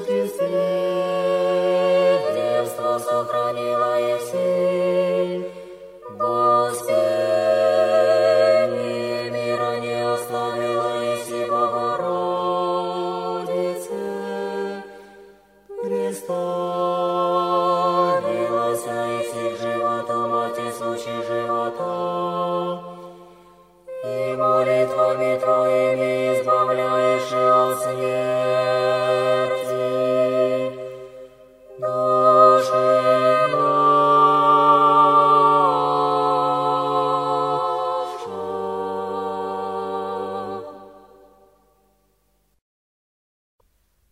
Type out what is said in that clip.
Рождестве девство сохранила Евсей, Бо спение мира не оставила